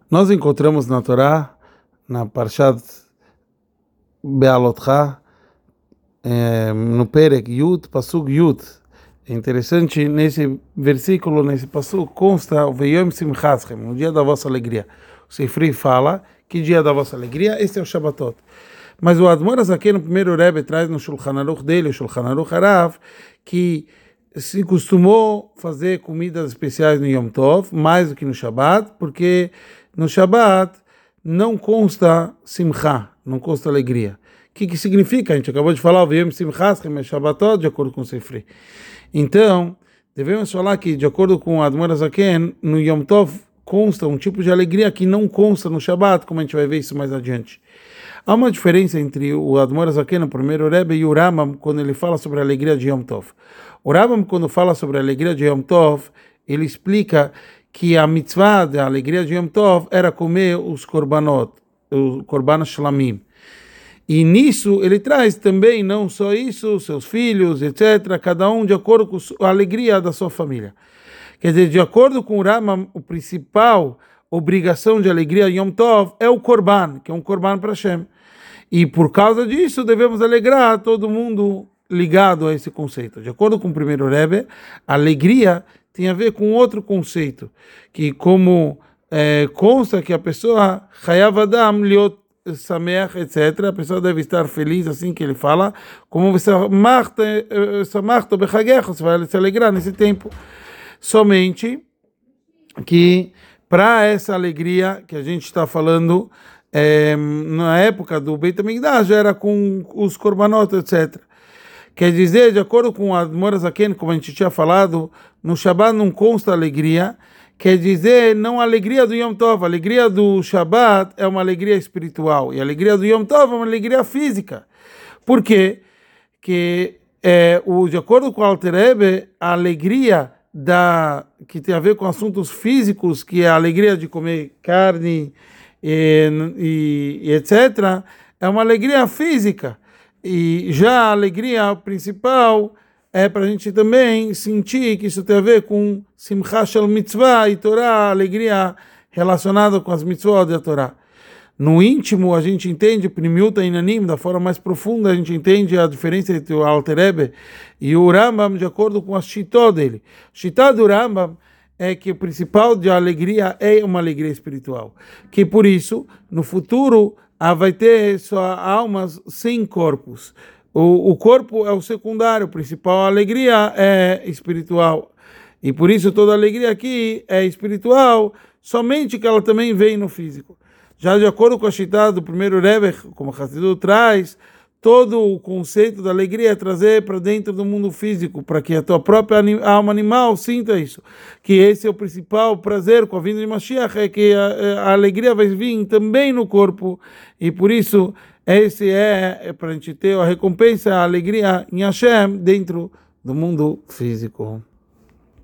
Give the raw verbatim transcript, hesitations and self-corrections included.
Nós encontramos na Torá, na Parshat Be'alotcha, é, no Perek Yud, Pasuk Yud. É interessante, nesse versículo, nesse Pasuk, consta o Veyom Simchaschem, no dia da vossa alegria. O Seifri fala que dia da vossa alegria, esse é o Shabbatot. Mas o Admor Azaken, no primeiro Rebbe, traz no Shulchan Aruch dele, o Shulchan Aruch Harav, que se costumou fazer comidas especiais no Yom Tov, mais do que no Shabbat, porque no Shabbat não consta simcha, não consta alegria. O que, que significa? A gente acabou de falar, o Veyom Simchaschem é Shabbatot, de acordo com o Seifri. Então, devemos falar que, de acordo com o Admor Azaken, no Yom Tov consta um tipo de alegria que não consta no Shabbat, como a gente vai ver isso mais adiante. Há uma diferença entre o Admor Azaken, o primeiro Rebbe, e o Rambam, quando ele fala sobre a alegria de Yom Tov. O Rambam, quando fala sobre a alegria de Yom Tov, ele explica que a mitzvah da alegria de Yom Tov era comer os korbanot, os korban shlamim. E nisso ele traz também, não só isso, seus filhos, etcétera, cada um de acordo com a alegria da sua família. Quer dizer, de acordo com o Rambam, o principal obrigação de alegria Yom Tov é o korban, que é um korban para Hashem. E por causa disso devemos alegrar todo mundo ligado a esse conceito. De acordo com o primeiro Rebbe, a alegria tem a ver com outro conceito, que como é, consta que a pessoa chayav adam liot sameach, etcétera, a pessoa deve estar feliz, assim que ele fala, como você vai se alegrar nesse tempo. Somente que para essa alegria que a gente está falando, é, na época do Beit HaMikdash, era com os korbanot, etcétera. Quer dizer, de acordo com o Admor Azaken, como a gente tinha falado, no Shabbat não consta alegria, quer dizer, não a alegria do Yom Tov, a alegria do Shabbat é uma alegria espiritual, e a alegria do Yom Tov é uma alegria física. Por quê? Porque, é, o, de acordo com o Alter Rebbe, a alegria da, que tem a ver com assuntos físicos, que é a alegria de comer carne e, e, e etcétera, é uma alegria física. E já a alegria principal é para a gente também sentir que isso tem a ver com Simcha Shel Mitzvah e Torá, a alegria relacionada com as mitzvot da Torá. No íntimo, a gente entende, Primiuta Inanim, da forma mais profunda, a gente entende a diferença entre o Alter Rebbe e o Rambam, de acordo com a Shitó dele. A Shitá do Rambam é que o principal de alegria é uma alegria espiritual. Que por isso, no futuro, ah, vai ter só almas sem corpos. O, o corpo é o secundário, o principal a alegria é espiritual. E por isso toda alegria aqui é espiritual, somente que ela também vem no físico. Já de acordo com a Shitá do primeiro Rebbe, como Hassidut traz, todo o conceito da alegria é trazer para dentro do mundo físico, para que a tua própria alma animal sinta isso. Que esse é o principal prazer com a vinda de Mashiach, é que a, a alegria vai vir também no corpo, e por isso esse é, é para a gente ter a recompensa, a alegria em Hashem dentro do mundo físico.